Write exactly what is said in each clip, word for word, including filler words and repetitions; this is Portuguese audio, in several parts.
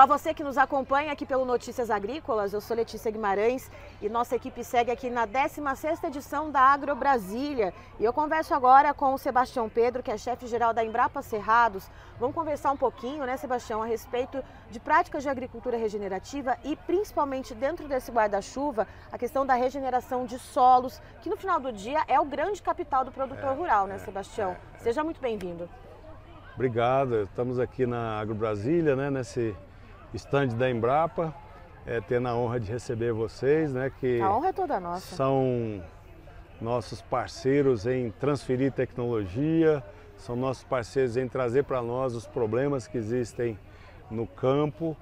Olá, você que nos acompanha aqui pelo Notícias Agrícolas, eu sou Letícia Guimarães e nossa equipe segue aqui na décima sexta edição da Agro Brasília. E eu converso agora com o Sebastião Pedro, que é chefe-geral da Embrapa Cerrados. Vamos conversar um pouquinho, né, Sebastião, a respeito de práticas de agricultura regenerativa e principalmente dentro desse guarda-chuva, a questão da regeneração de solos, que no final do dia é o grande capital do produtor é, rural, né, é, Sebastião? É, é. Seja muito bem-vindo. Obrigado, estamos aqui na Agro Brasília, né, nesse estande da Embrapa, é, tendo a honra de receber vocês, né, que a honra é toda nossa. São nossos parceiros em transferir tecnologia, são nossos parceiros em trazer para nós os problemas que existem no campo,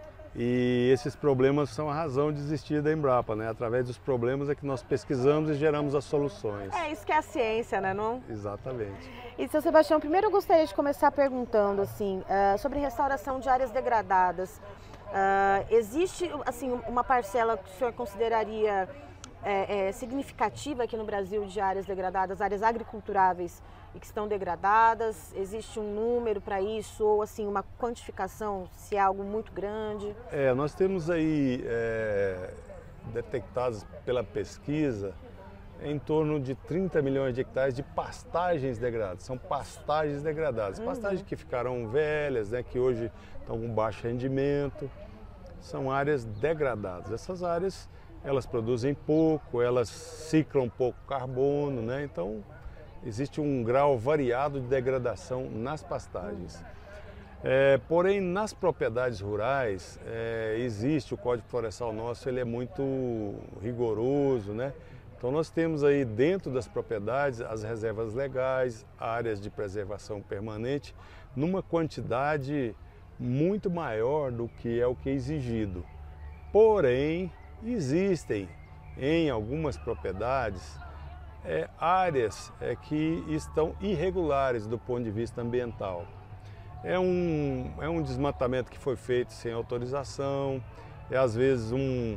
e esses problemas são a razão de existir da Embrapa, né? Através dos problemas é que nós pesquisamos e geramos as soluções. É isso que é a ciência, né, não? Exatamente. E, seu Sebastião, primeiro eu gostaria de começar perguntando assim, uh, sobre restauração de áreas degradadas. Uh, existe assim, uma parcela que o senhor consideraria é, é, significativa aqui no Brasil de áreas degradadas, áreas agriculturáveis e que estão degradadas? Existe um número para isso ou assim, uma quantificação, se é algo muito grande? É, nós temos aí é, detectados pela pesquisa em torno de trinta milhões de hectares de pastagens degradadas. São pastagens degradadas, uhum. Pastagens que ficaram velhas, né, que hoje estão com baixo rendimento. São áreas degradadas. Essas áreas, elas produzem pouco, elas ciclam pouco carbono, né? Então, existe um grau variado de degradação nas pastagens. É, porém, nas propriedades rurais, é, existe o Código Florestal nosso, ele é muito rigoroso, né? Então nós temos aí dentro das propriedades as reservas legais, áreas de preservação permanente, numa quantidade muito maior do que é o que é exigido. Porém, existem em algumas propriedades é, áreas é, que estão irregulares do ponto de vista ambiental. É um, é um desmatamento que foi feito sem autorização, é às vezes um,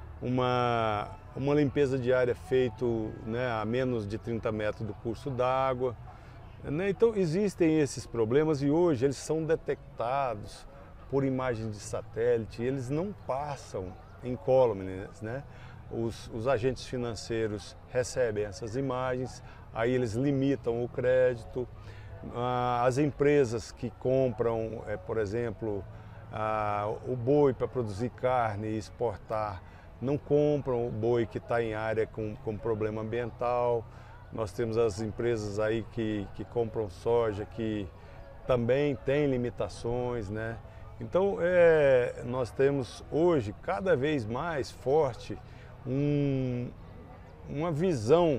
uma, uma limpeza de área feita, né, a menos de trinta metros do curso d'água. Né? Então existem esses problemas e hoje eles são detectados por imagens de satélite, eles não passam incólumes, né? Os, os agentes financeiros recebem essas imagens, aí eles limitam o crédito. As empresas que compram, é, por exemplo, a, o boi para produzir carne e exportar, não compram o boi que está em área com, com problema ambiental. Nós temos as empresas aí que, que compram soja, que também têm limitações, né? Então, é, nós temos hoje, cada vez mais forte, um, uma visão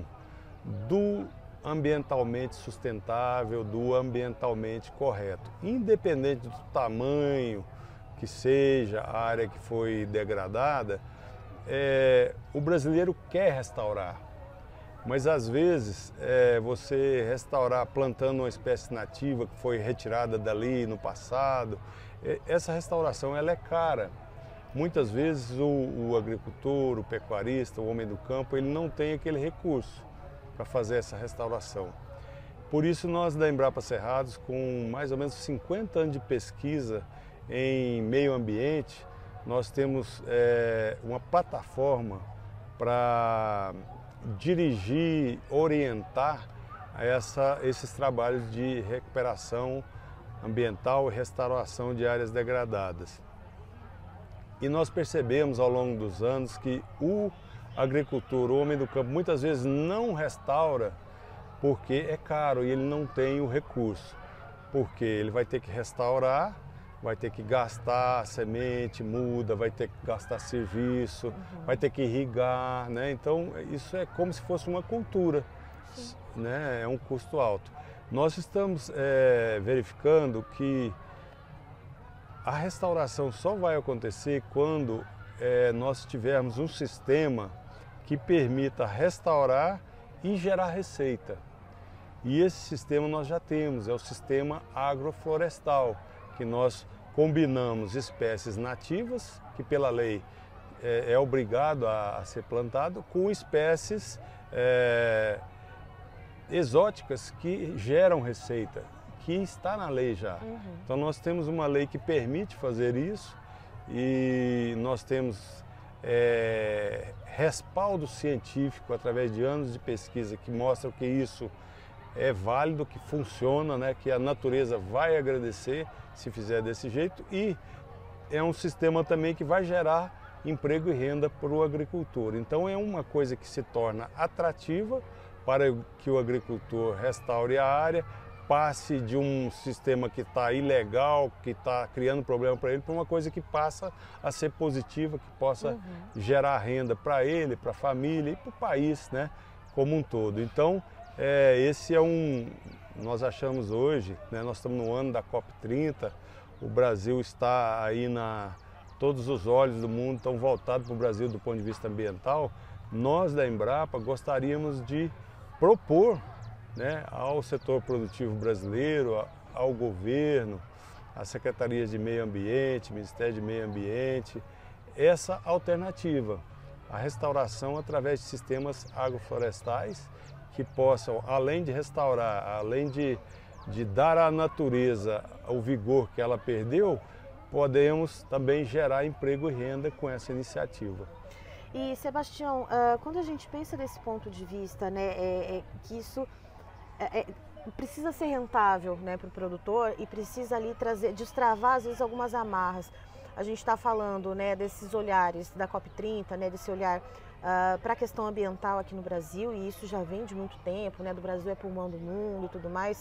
do ambientalmente sustentável, do ambientalmente correto. Independente do tamanho que seja a área que foi degradada, é, o brasileiro quer restaurar. Mas às vezes é, você restaurar plantando uma espécie nativa que foi retirada dali no passado, é, essa restauração ela é cara. Muitas vezes o, o agricultor, o pecuarista, o homem do campo, ele não tem aquele recurso para fazer essa restauração. Por isso nós da Embrapa Cerrados, com mais ou menos cinquenta anos de pesquisa em meio ambiente, nós temos é, uma plataforma para dirigir, orientar essa, esses trabalhos de recuperação ambiental e restauração de áreas degradadas. E nós percebemos ao longo dos anos que o agricultor, o homem do campo, muitas vezes não restaura porque é caro e ele não tem o recurso. Porque ele vai ter que restaurar, vai ter que gastar semente, muda, vai ter que gastar serviço, uhum. vai ter que irrigar, né? Então isso é como se fosse uma cultura, né? É um custo alto. Nós estamos é, verificando que a restauração só vai acontecer quando é, nós tivermos um sistema que permita restaurar e gerar receita. E esse sistema nós já temos, é o sistema agroflorestal, que nós combinamos espécies nativas, que pela lei é, é obrigado a, a ser plantado, com espécies é, exóticas que geram receita, que está na lei já. Uhum. Então nós temos uma lei que permite fazer isso e nós temos é, respaldo científico através de anos de pesquisa que mostram que isso é válido, que funciona, né, que a natureza vai agradecer se fizer desse jeito, e é um sistema também que vai gerar emprego e renda para o agricultor. Então é uma coisa que se torna atrativa para que o agricultor restaure a área, passe de um sistema que está ilegal, que está criando problema para ele, para uma coisa que passa a ser positiva, que possa uhum. gerar renda para ele, para a família e para o país, né, como um todo. Então, é, esse é um, nós achamos hoje, né, nós estamos no ano da COP trinta, o Brasil está aí na, todos os olhos do mundo estão voltados para o Brasil do ponto de vista ambiental. Nós da Embrapa gostaríamos de propor, né, ao setor produtivo brasileiro, ao governo, às secretarias de meio ambiente, Ministério de Meio Ambiente, essa alternativa, a restauração através de sistemas agroflorestais que possam, além de restaurar, além de, de dar à natureza o vigor que ela perdeu, podemos também gerar emprego e renda com essa iniciativa. E, Sebastião, quando a gente pensa desse ponto de vista, né, é, é que isso É, é, precisa ser rentável, né, para o produtor, e precisa ali trazer, destravar às vezes algumas amarras. A gente está falando, né, desses olhares da COP trinta, né, desse olhar uh, para a questão ambiental aqui no Brasil, e isso já vem de muito tempo, né, do Brasil é pulmão do mundo e tudo mais.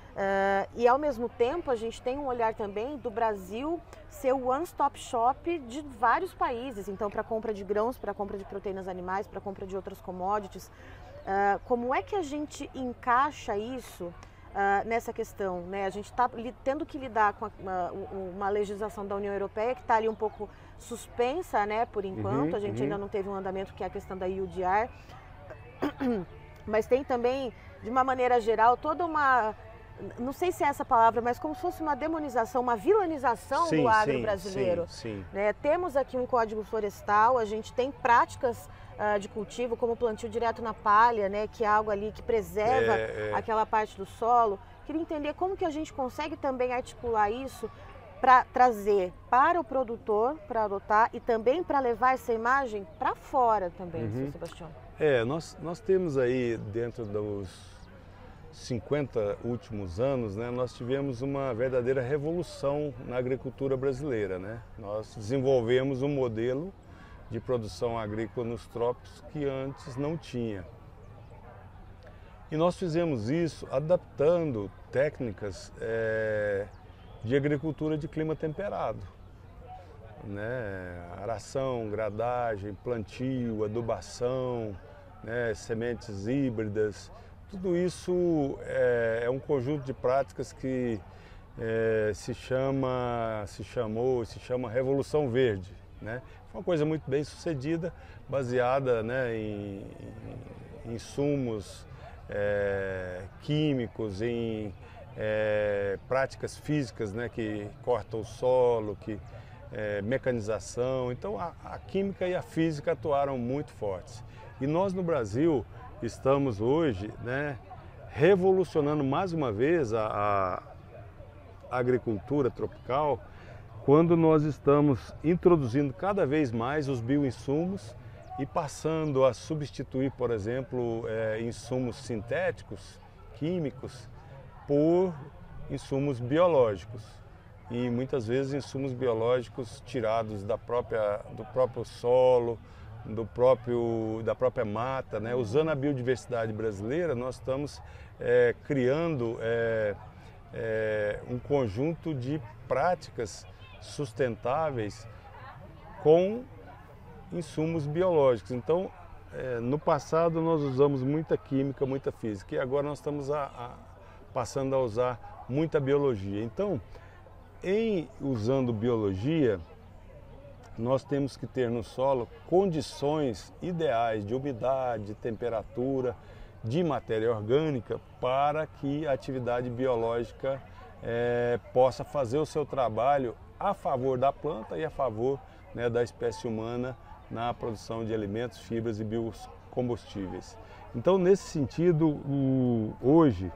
Uh, e ao mesmo tempo a gente tem um olhar também do Brasil ser o one-stop shop de vários países, então para compra de grãos, para compra de proteínas animais, para compra de outras commodities. Uh, como é que a gente encaixa isso uh, nessa questão, né? A gente está tendo que lidar com a, uma, uma legislação da União Europeia que está ali um pouco suspensa, né, por enquanto. Uhum, a gente uhum. ainda não teve um andamento, que é a questão da U D R. Mas tem também, de uma maneira geral, toda uma... Não sei se é essa palavra, mas como se fosse uma demonização, uma vilanização sim, do agro sim, brasileiro. Sim, sim. Né? Temos aqui um código florestal, a gente tem práticas uh, de cultivo, como o plantio direto na palha, né? Que é algo ali que preserva é, é. aquela parte do solo. Queria entender como que a gente consegue também articular isso para trazer para o produtor, para adotar, e também para levar essa imagem para fora também, uhum. seu Sebastião. É, nós, nós temos aí dentro dos cinquenta últimos anos, né, nós tivemos uma verdadeira revolução na agricultura brasileira, né? Nós desenvolvemos um modelo de produção agrícola nos trópicos que antes não tinha. E nós fizemos isso adaptando técnicas é, de agricultura de clima temperado, né? Aração, gradagem, plantio, adubação, né, sementes híbridas. Tudo isso é, é um conjunto de práticas que é, se chama, se chamou, se chama Revolução Verde, né? Foi uma coisa muito bem sucedida, baseada, né, em, em insumos é, químicos, em é, práticas físicas, né, que cortam o solo, que é, mecanização. Então a, a química e a física atuaram muito fortes. E nós no Brasil estamos hoje, né, revolucionando mais uma vez a, a agricultura tropical, quando nós estamos introduzindo cada vez mais os bioinsumos e passando a substituir, por exemplo, é, insumos sintéticos, químicos, por insumos biológicos. E muitas vezes insumos biológicos tirados da própria, do próprio solo, do próprio, da própria mata, né? Usando a biodiversidade brasileira, nós estamos é, criando é, é, um conjunto de práticas sustentáveis com insumos biológicos. Então, é, no passado nós usamos muita química, muita física, e agora nós estamos a, a, passando a usar muita biologia. Então, em usando biologia, nós temos que ter no solo condições ideais de umidade, de temperatura, de matéria orgânica, para que a atividade biológica é, possa fazer o seu trabalho a favor da planta e a favor, né, da espécie humana na produção de alimentos, fibras e biocombustíveis. Então, nesse sentido, o, hoje,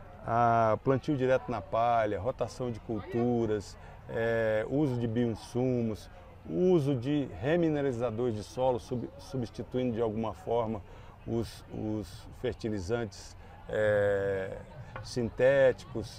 a plantio direto na palha, rotação de culturas, é, uso de bioinsumos, o uso de remineralizadores de solo, sub, substituindo de alguma forma os, os fertilizantes é, sintéticos,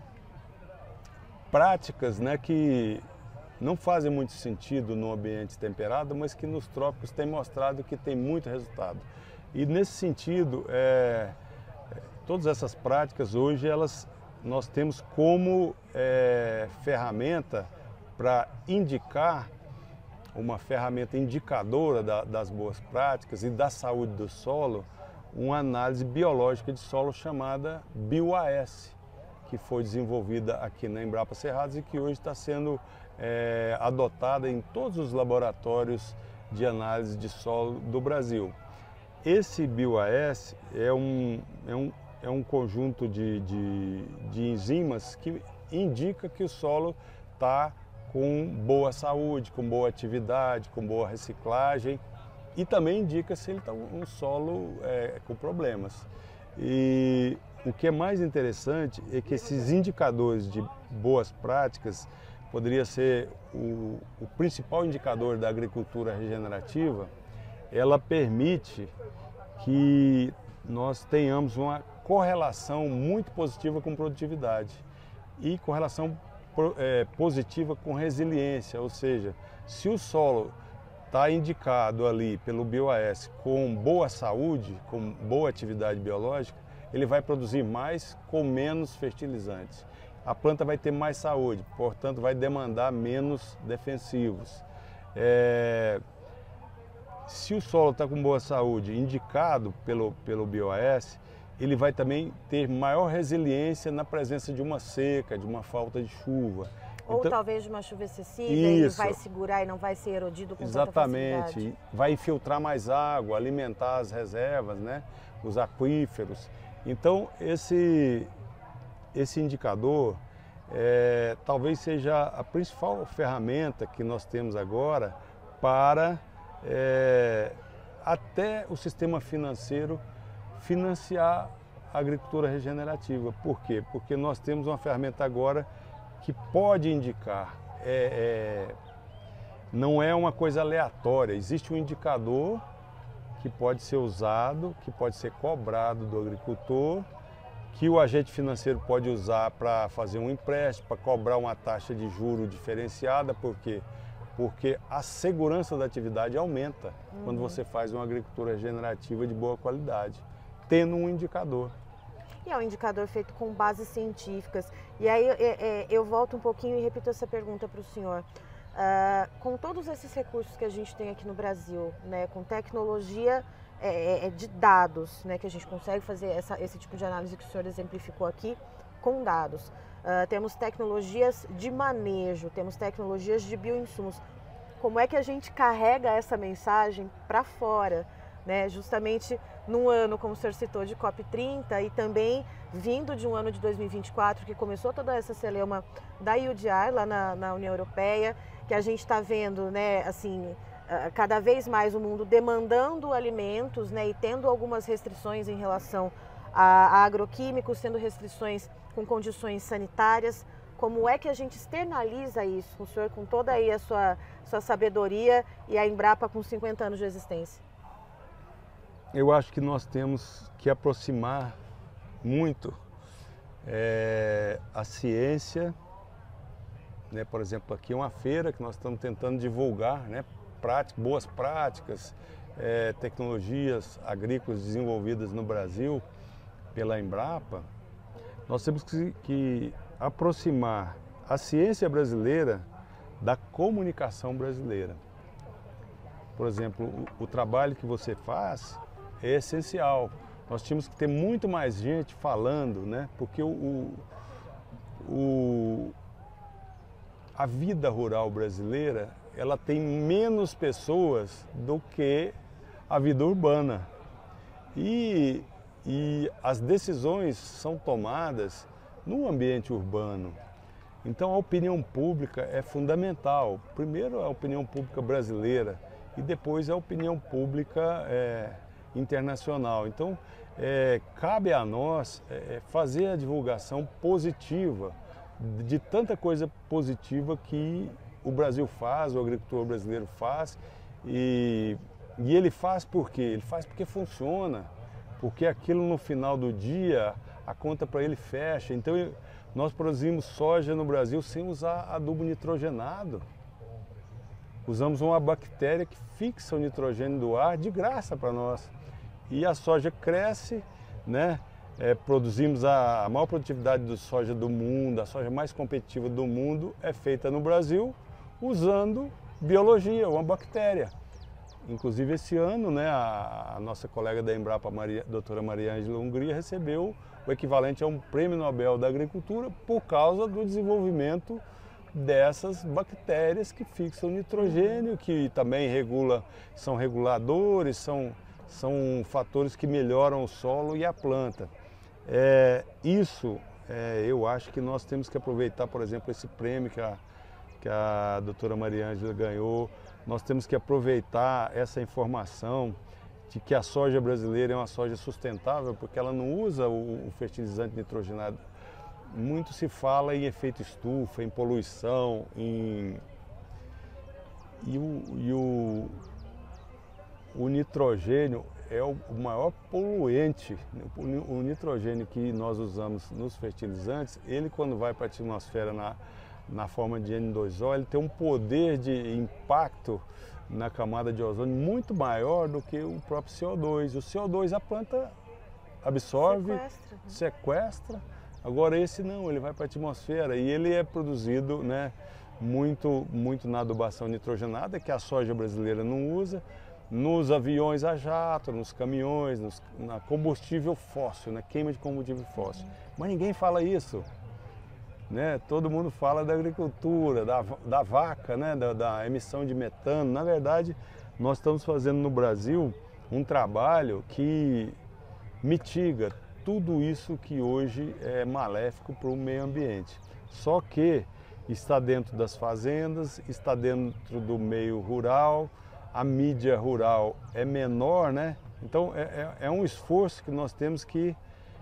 práticas, né, que não fazem muito sentido no ambiente temperado, mas que nos trópicos têm mostrado que tem muito resultado. E nesse sentido, é, todas essas práticas hoje elas, nós temos como é, ferramenta para indicar, uma ferramenta indicadora da, das boas práticas e da saúde do solo, uma análise biológica de solo chamada BioAS, que foi desenvolvida aqui na Embrapa Cerrados e que hoje está sendo é, adotada em todos os laboratórios de análise de solo do Brasil. Esse BioAS é um, é um, é um conjunto de, de, de enzimas que indica que o solo está com boa saúde, com boa atividade, com boa reciclagem e também indica se ele está um solo é, com problemas. E o que é mais interessante é que esses indicadores de boas práticas poderia ser o, o principal indicador da agricultura regenerativa. Ela permite que nós tenhamos uma correlação muito positiva com produtividade e correlação é, positiva com resiliência, ou seja, se o solo está indicado ali pelo BioAS com boa saúde, com boa atividade biológica, ele vai produzir mais com menos fertilizantes. A planta vai ter mais saúde, portanto vai demandar menos defensivos. É... Se o solo está com boa saúde, indicado pelo, pelo BioAS, ele vai também ter maior resiliência na presença de uma seca, de uma falta de chuva. Ou então, talvez de uma chuva excessiva, ele vai segurar e não vai ser erodido com tanta facilidade. Exatamente, vai infiltrar mais água, alimentar as reservas, né? Os aquíferos. Então, esse, esse indicador é, talvez seja a principal ferramenta que nós temos agora para é, até o sistema financeiro financiar a agricultura regenerativa. Por quê? Porque nós temos uma ferramenta agora que pode indicar, é, é, não é uma coisa aleatória, existe um indicador que pode ser usado, que pode ser cobrado do agricultor, que o agente financeiro pode usar para fazer um empréstimo, para cobrar uma taxa de juro diferenciada, por quê? Porque a segurança da atividade aumenta uhum. quando você faz uma agricultura regenerativa de boa qualidade, tendo um indicador. E é um indicador feito com bases científicas. E aí é, é, eu volto um pouquinho e repito essa pergunta para o senhor. Uh, com todos esses recursos que a gente tem aqui no Brasil, né, com tecnologia é, é, de dados, né, que a gente consegue fazer essa, esse tipo de análise que o senhor exemplificou aqui, com dados. Uh, temos tecnologias de manejo, temos tecnologias de bioinsumos. Como é que a gente carrega essa mensagem para fora? Né, justamente num ano, como o senhor citou, de COP trinta e também vindo de um ano de dois mil e vinte e quatro, que começou toda essa celeuma da U D I lá na, na União Europeia, que a gente está vendo, né, assim, cada vez mais o mundo demandando alimentos, né, e tendo algumas restrições em relação a, a agroquímicos, tendo restrições com condições sanitárias. Como é que a gente externaliza isso, o senhor com toda aí a sua, sua sabedoria e a Embrapa com cinquenta anos de existência? Eu acho que nós temos que aproximar muito é, a ciência, né? Por exemplo, aqui é uma feira que nós estamos tentando divulgar, né? Prática, boas práticas, é, tecnologias agrícolas desenvolvidas no Brasil pela Embrapa. Nós temos que, que aproximar a ciência brasileira da comunicação brasileira. Por exemplo, o, o trabalho que você faz é essencial. Nós tínhamos que ter muito mais gente falando, né? Porque o, o, o, a vida rural brasileira, ela tem menos pessoas do que a vida urbana. E, e as decisões são tomadas no ambiente urbano. Então a opinião pública é fundamental. Primeiro a opinião pública brasileira e depois a opinião pública é, internacional. Então, é, cabe a nós é, fazer a divulgação positiva de tanta coisa positiva que o Brasil faz, o agricultor brasileiro faz, e, e ele faz por quê? Ele faz porque funciona, porque aquilo no final do dia, a conta para ele fecha. Então nós produzimos soja no Brasil sem usar adubo nitrogenado. Usamos uma bactéria que fixa o nitrogênio do ar de graça para nós. E a soja cresce, né? É, produzimos a, a maior produtividade de soja do mundo, a soja mais competitiva do mundo é feita no Brasil usando biologia, uma bactéria. Inclusive esse ano, né, a, a nossa colega da Embrapa, Maria, doutora Maria Ângela Hungria, recebeu o equivalente a um prêmio Nobel da Agricultura por causa do desenvolvimento dessas bactérias que fixam nitrogênio, que também regula, são reguladores, são, são fatores que melhoram o solo e a planta. É, isso, é, eu acho que nós temos que aproveitar, por exemplo, esse prêmio que a, que a doutora Maria Ângela ganhou. Nós temos que aproveitar essa informação de que a soja brasileira é uma soja sustentável, porque ela não usa o, o fertilizante nitrogenado. Muito se fala em efeito estufa, em poluição, em... E o, e o, o nitrogênio é o maior poluente. O nitrogênio que nós usamos nos fertilizantes, ele quando vai para a atmosfera na, na forma de N dois O, ele tem um poder de impacto na camada de ozônio muito maior do que o próprio C O dois. O C O dois a planta absorve, sequestra. sequestra. Agora esse não, ele vai para a atmosfera e ele é produzido, né, muito, muito na adubação nitrogenada, que a soja brasileira não usa, nos aviões a jato, nos caminhões, nos, na combustível fóssil, na queima de combustível fóssil. Mas ninguém fala isso. Né? Todo mundo fala da agricultura, da, da vaca, né? da, da emissão de metano. Na verdade, nós estamos fazendo no Brasil um trabalho que mitiga tudo isso que hoje é maléfico para o meio ambiente. Só que está dentro das fazendas, está dentro do meio rural, a mídia rural é menor, né? Então é, é, é um esforço que nós temos que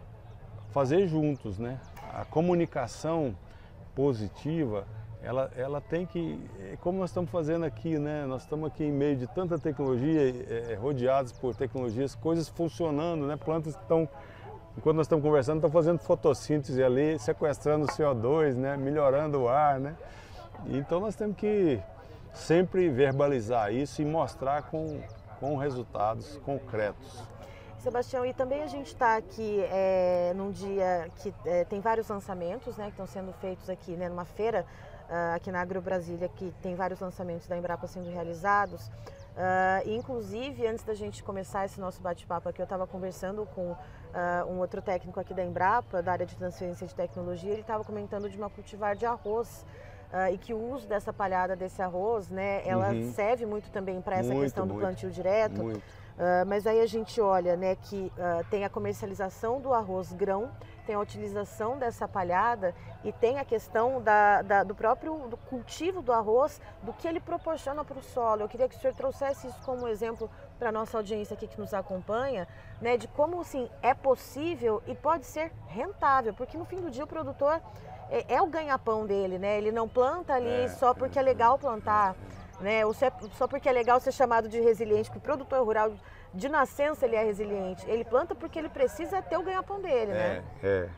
fazer juntos, né? A comunicação positiva, ela, ela tem que, como nós estamos fazendo aqui, né? Nós estamos aqui em meio de tanta tecnologia, é, rodeados por tecnologias, coisas funcionando, né? Plantas que estão, enquanto nós estamos conversando, estão fazendo fotossíntese ali, sequestrando o C O dois, né? Melhorando o ar, né? Então nós temos que sempre verbalizar isso e mostrar com, com resultados concretos. Sebastião, e também a gente está aqui é, num dia que é, tem vários lançamentos, né, que estão sendo feitos aqui, né, numa feira uh, aqui na Agro Brasília, que tem vários lançamentos da Embrapa sendo realizados. Uh, inclusive, antes da gente começar esse nosso bate-papo aqui, eu estava conversando com uh, um outro técnico aqui da Embrapa, da área de transferência de tecnologia, ele estava comentando de uma cultivar de arroz. Uh, e que o uso dessa palhada desse arroz, né, ela uhum. serve muito também para essa muito, questão do muito, plantio direto. Muito. Uh, mas aí a gente olha, né, que uh, tem a comercialização do arroz grão, tem a utilização dessa palhada e tem a questão da, da, do próprio do cultivo do arroz, do que ele proporciona para o solo. Eu queria que o senhor trouxesse isso como exemplo para a nossa audiência aqui que nos acompanha, né, de como assim, é possível e pode ser rentável, porque no fim do dia o produtor é, é o ganha-pão dele, né? Ele não planta ali é, só porque é, é legal plantar. Né? Ou só porque é legal ser chamado de resiliente, que o produtor rural de nascença ele é resiliente. Ele planta porque ele precisa ter o ganha-pão dele, né? É, é.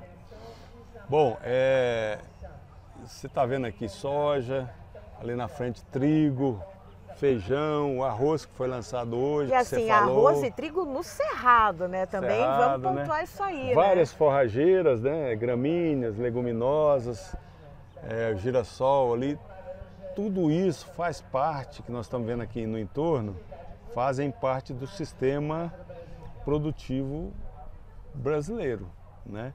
Bom, é, você está vendo aqui soja, ali na frente trigo, feijão, o arroz que foi lançado hoje. E assim, arroz e trigo no cerrado, né? Também cerrado, vamos pontuar, né? Isso aí. Várias né? forrageiras, né? Gramíneas, leguminosas, é, girassol ali. Tudo isso faz parte, que nós estamos vendo aqui no entorno, fazem parte do sistema produtivo brasileiro, né?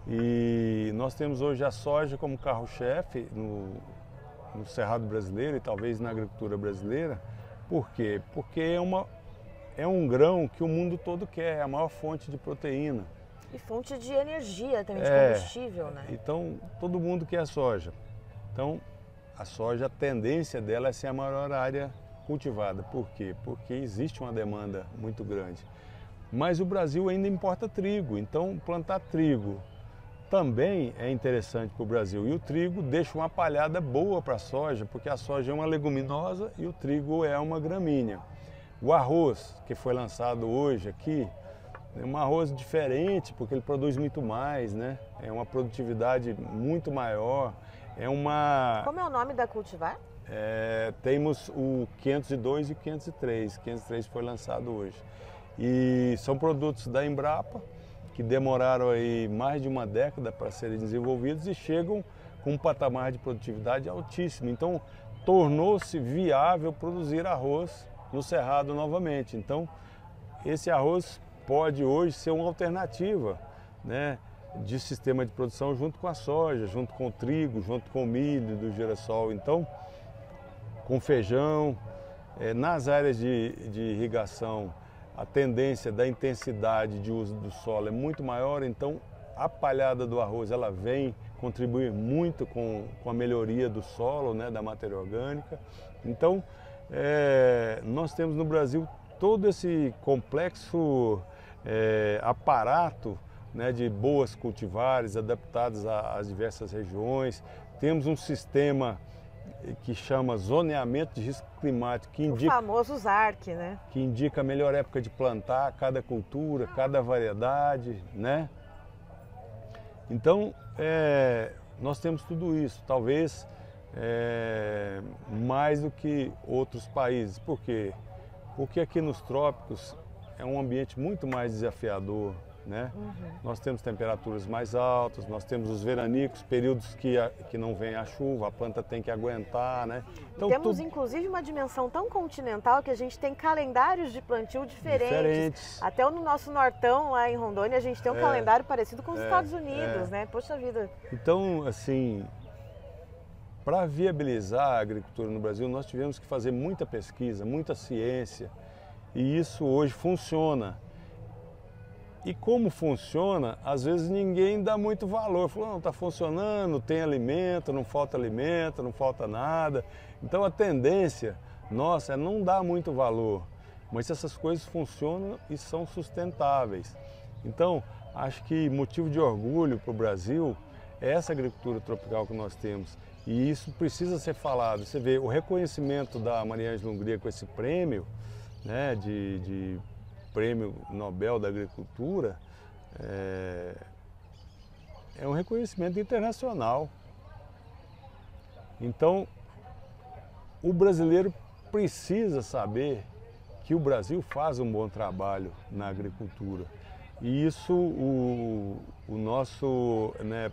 E nós temos hoje a soja como carro-chefe no, no cerrado brasileiro e talvez na agricultura brasileira. Por quê? Porque é, uma, é um grão que o mundo todo quer, é a maior fonte de proteína. E fonte de energia também, de é, combustível, né? Então, todo mundo quer a soja. Então, a soja, a tendência dela é ser a maior área cultivada. Por quê? Porque existe uma demanda muito grande. Mas o Brasil ainda importa trigo, então plantar trigo também é interessante para o Brasil. E o trigo deixa uma palhada boa para a soja, porque a soja é uma leguminosa e o trigo é uma gramínea. O arroz, que foi lançado hoje aqui, é um arroz diferente, porque ele produz muito mais, né? É uma produtividade muito maior. É uma... Como é o nome da cultivar? É, temos o quinhentos e dois e o quinhentos e três. O quinhentos e três foi lançado hoje. E são produtos da Embrapa, que demoraram aí mais de uma década para serem desenvolvidos e chegam com um patamar de produtividade altíssimo. Então, tornou-se viável produzir arroz no Cerrado novamente. Então, esse arroz pode hoje ser uma alternativa, né, de sistema de produção junto com a soja, junto com o trigo, junto com o milho do girassol. Então, com feijão, é, nas áreas de, de irrigação, a tendência da intensidade de uso do solo é muito maior, então a palhada do arroz ela vem contribuir muito com, com a melhoria do solo, né, da matéria orgânica. Então, é, nós temos no Brasil todo esse complexo é, aparato, né, de boas cultivares adaptadas às diversas regiões. Temos um sistema que chama zoneamento de risco climático, que indica, o famoso Z A R C, né? Que indica a melhor época de plantar cada cultura, cada variedade, né? Então, é, nós temos tudo isso, talvez é, mais do que outros países. Por quê? Porque aqui nos trópicos é um ambiente muito mais desafiador, né? Uhum. Nós temos temperaturas mais altas, nós temos os veranicos, períodos que, a, que não vem a chuva, a planta tem que aguentar, né? Então, temos tudo... inclusive uma dimensão tão continental que a gente tem calendários de plantio diferentes. diferentes. Até no nosso nortão, lá em Rondônia, a gente tem um é, calendário parecido com os é, Estados Unidos, é. né? Poxa vida. Então, assim, para viabilizar a agricultura no Brasil, nós tivemos que fazer muita pesquisa, muita ciência, e isso hoje funciona. E como funciona, às vezes ninguém dá muito valor. Falou, não, está funcionando, tem alimento, não falta alimento, não falta nada. Então a tendência nossa é não dar muito valor. Mas essas coisas funcionam e são sustentáveis. Então, acho que motivo de orgulho para o Brasil é essa agricultura tropical que nós temos. E isso precisa ser falado. Você vê o reconhecimento da Maria Ângela Hungria com esse prêmio, né, de... de Prêmio Nobel da Agricultura, é, é um reconhecimento internacional. Então, o brasileiro precisa saber que o Brasil faz um bom trabalho na agricultura. E isso o, o nosso, né,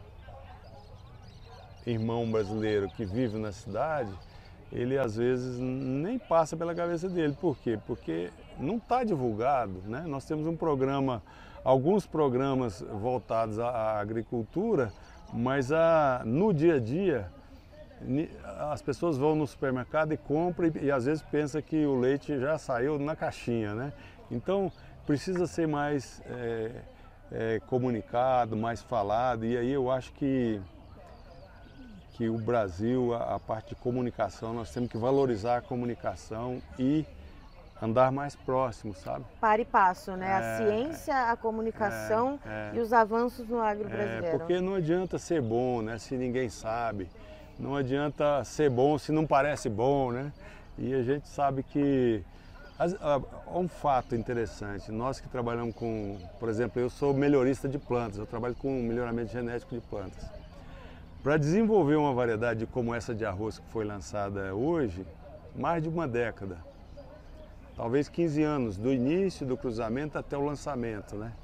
irmão brasileiro que vive na cidade, ele às vezes nem passa pela cabeça dele. Por quê? Porque não está divulgado, né? Nós temos um programa, alguns programas voltados à agricultura, mas a, no dia a dia as pessoas vão no supermercado e compram e, e às vezes pensa que o leite já saiu na caixinha, né? Então precisa ser mais é, é, comunicado, mais falado, e aí eu acho que que o Brasil, a, a parte de comunicação, nós temos que valorizar a comunicação e andar mais próximo, sabe? Para e passo, né? É, a ciência, a comunicação é, é, e os avanços no agro brasileiro. É, porque não adianta ser bom, né, se ninguém sabe. Não adianta ser bom se não parece bom, né? E a gente sabe que... Há um fato interessante, nós que trabalhamos com... Por exemplo, eu sou melhorista de plantas, eu trabalho com melhoramento genético de plantas. Para desenvolver uma variedade como essa de arroz que foi lançada hoje, mais de uma década. Talvez quinze anos, do início do cruzamento até o lançamento, né?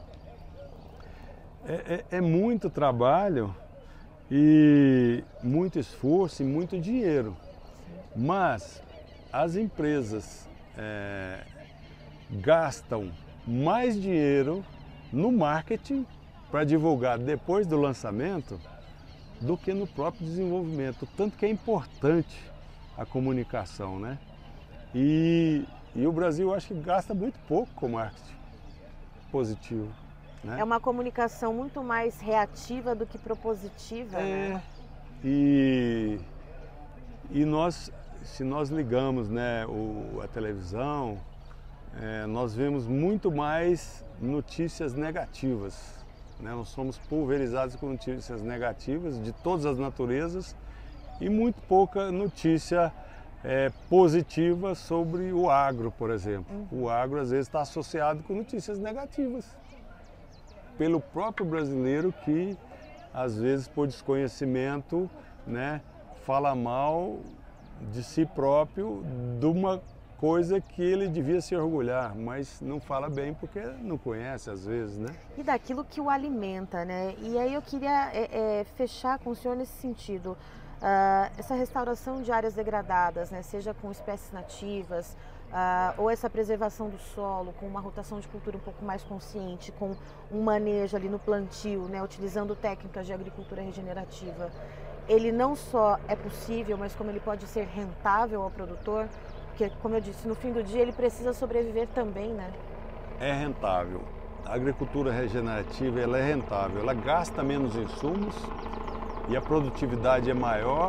É, é, é muito trabalho e muito esforço e muito dinheiro. Mas as empresas é, gastam mais dinheiro no marketing para divulgar depois do lançamento do que no próprio desenvolvimento. Tanto que é importante a comunicação, né? E, e o Brasil, acho que gasta muito pouco com marketing positivo, né? É uma comunicação muito mais reativa do que propositiva, é, né? E, e nós, se nós ligamos, né, o, a televisão, é, nós vemos muito mais notícias negativas, né? Nós somos pulverizados com notícias negativas de todas as naturezas e muito pouca notícia é, positiva sobre o agro, por exemplo. Uhum. O agro às vezes está associado com notícias negativas pelo próprio brasileiro que às vezes por desconhecimento, né, fala mal de si próprio, de uma coisa que ele devia se orgulhar, mas não fala bem porque não conhece às vezes, né? E daquilo que o alimenta, né? E aí eu queria é, é, fechar com o senhor nesse sentido. Uh, essa restauração de áreas degradadas, né, seja com espécies nativas, Uh, ou essa preservação do solo, com uma rotação de cultura um pouco mais consciente, com um manejo ali no plantio, né, utilizando técnicas de agricultura regenerativa, ele não só é possível, mas como ele pode ser rentável ao produtor, porque, como eu disse, no fim do dia ele precisa sobreviver também, né? É rentável. A agricultura regenerativa, ela é rentável, ela gasta menos insumos e a produtividade é maior,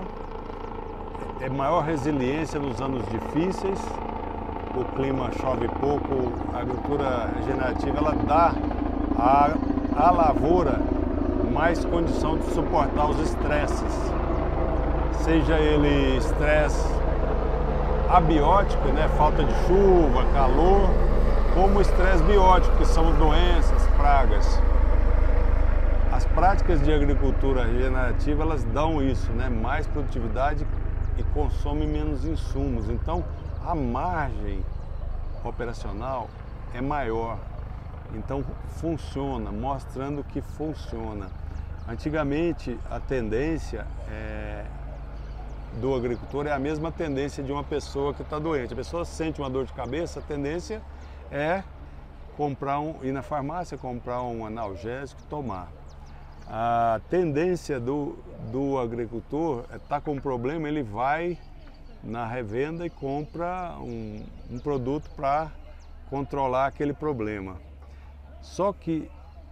é maior resiliência nos anos difíceis. O clima chove pouco, a agricultura regenerativa ela dá à, à lavoura mais condição de suportar os estresses, seja ele estresse abiótico, né, falta de chuva, calor, como estresse biótico, que são doenças, pragas. As práticas de agricultura regenerativa elas dão isso, né, mais produtividade e consomem menos insumos. Então, a margem operacional é maior, então funciona, mostrando que funciona. Antigamente a tendência é, do agricultor é a mesma tendência de uma pessoa que está doente. A pessoa sente uma dor de cabeça, a tendência é comprar um, ir na farmácia, comprar um analgésico e tomar. A tendência do, do agricultor é estar com um problema, ele vai na revenda e compra um, um produto para controlar aquele problema. Só que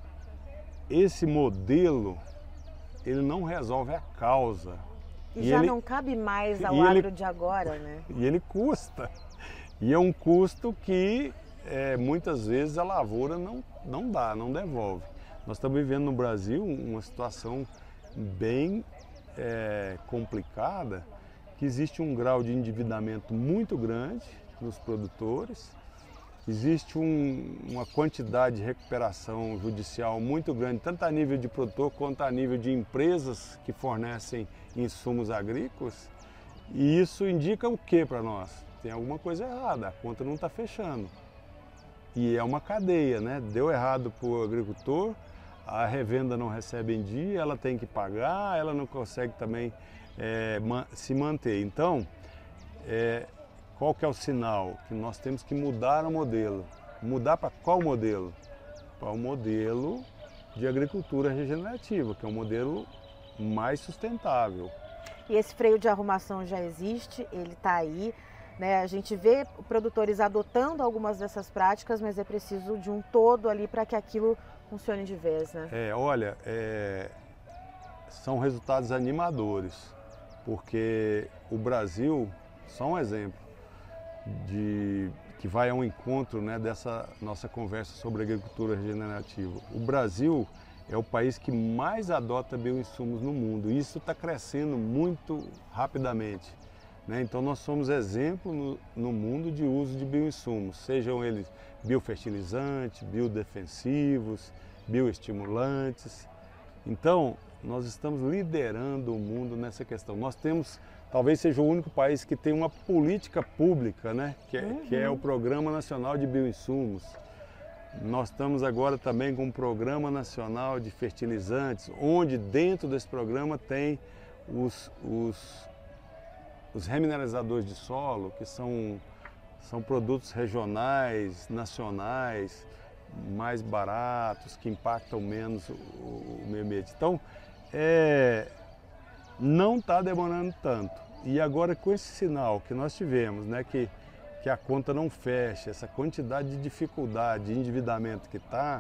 esse modelo, ele não resolve a causa. E, e já ele, não cabe mais ao agro ele, de agora, né? E ele custa. E é um custo que é, muitas vezes a lavoura não, não dá, não devolve. Nós estamos vivendo no Brasil uma situação bem é, complicada, que existe um grau de endividamento muito grande nos produtores, existe um, uma quantidade de recuperação judicial muito grande, tanto a nível de produtor quanto a nível de empresas que fornecem insumos agrícolas, e isso indica o que para nós? Tem alguma coisa errada, a conta não está fechando. E é uma cadeia, né? Deu errado para o agricultor, a revenda não recebe em dia, ela tem que pagar, ela não consegue também É, se manter. Então, é, qual que é o sinal? Que nós temos que mudar o modelo. Mudar para qual modelo? Para o modelo de agricultura regenerativa, que é um modelo mais sustentável. E esse freio de arrumação já existe, ele está aí, né? A gente vê produtores adotando algumas dessas práticas, mas é preciso de um todo ali para que aquilo funcione de vez, né? É, olha, é, são resultados animadores. Porque o Brasil, só um exemplo, de, que vai ao encontro, né, dessa nossa conversa sobre agricultura regenerativa. O Brasil é o país que mais adota bioinsumos no mundo e isso está crescendo muito rapidamente, né? Então nós somos exemplo no, no mundo de uso de bioinsumos, sejam eles biofertilizantes, biodefensivos, bioestimulantes. Então, nós estamos liderando o mundo nessa questão. Nós temos, talvez seja o único país que tem uma política pública, né? que, é, uhum. que é o Programa Nacional de Bioinsumos. Nós estamos agora também com um Programa Nacional de Fertilizantes, onde dentro desse programa tem os, os, os remineralizadores de solo, que são, são produtos regionais, nacionais, mais baratos, que impactam menos o, o meio ambiente. Então, é, não está demorando tanto. E agora com esse sinal que nós tivemos, né, que, que a conta não fecha, essa quantidade de dificuldade, de endividamento que está,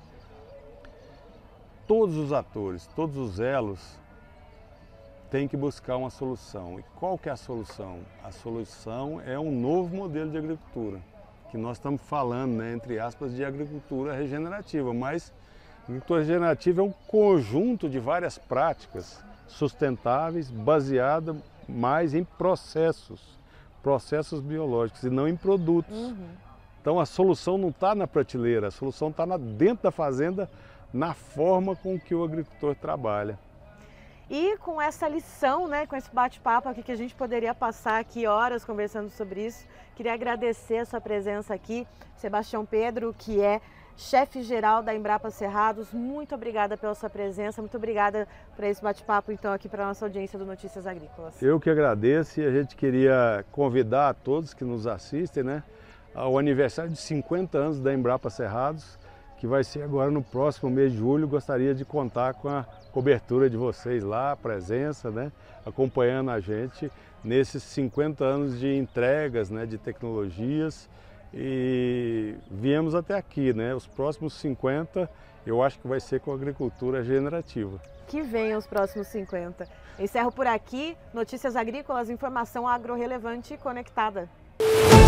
todos os atores, todos os elos têm que buscar uma solução. E qual que é a solução? A solução é um novo modelo de agricultura, que nós estamos falando, né, entre aspas, de agricultura regenerativa, mas Agricultura regenerativa é um conjunto de várias práticas sustentáveis, baseada mais em processos, processos biológicos e não em produtos. Uhum. Então a solução não está na prateleira, a solução está dentro da fazenda, na forma com que o agricultor trabalha. E com essa lição, né, com esse bate-papo aqui que a gente poderia passar aqui horas conversando sobre isso, queria agradecer a sua presença aqui, Sebastião Pedro, que é chefe-geral da Embrapa Cerrados. Muito obrigada pela sua presença, muito obrigada por esse bate-papo então aqui para a nossa audiência do Notícias Agrícolas. Eu que agradeço, e a gente queria convidar a todos que nos assistem, né, ao aniversário de cinquenta anos da Embrapa Cerrados, que vai ser agora no próximo mês de julho. Gostaria de contar com a cobertura de vocês lá, a presença, né, acompanhando a gente nesses cinquenta anos de entregas, né, de tecnologias, e viemos até aqui, né? Os próximos cinquenta eu acho que vai ser com a agricultura regenerativa. Que venham os próximos cinquenta. Encerro por aqui, Notícias Agrícolas, informação agro relevante e conectada.